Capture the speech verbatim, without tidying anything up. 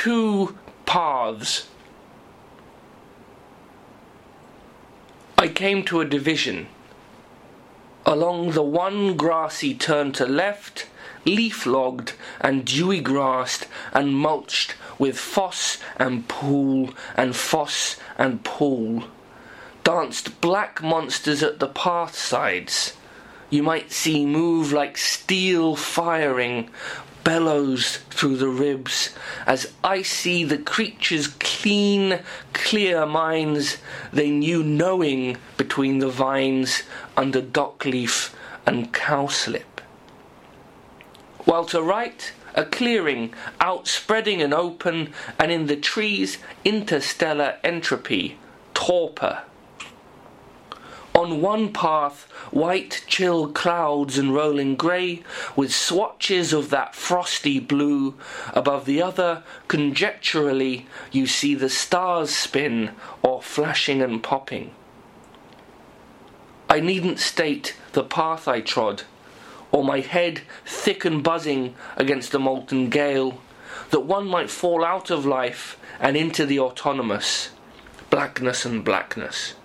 two paths. I came to a division. Along the one grassy turn to left, leaf-logged and dewy-grassed and mulched with foss and pool and foss and pool, danced black monsters at the path sides. You might see move like steel firing, bellows through the ribs, as I see the creatures' clean, clear minds they knew knowing between the vines under dockleaf and cowslip. While to right, a clearing, outspreading and open, and in the trees interstellar entropy, torpor. On one path, white chill clouds and rolling grey, with swatches of that frosty blue. Above the other, conjecturally, you see the stars spin, or flashing and popping. I needn't state the path I trod, or my head thick and buzzing against the molten gale, that one might fall out of life and into the autonomous, blackness and blackness.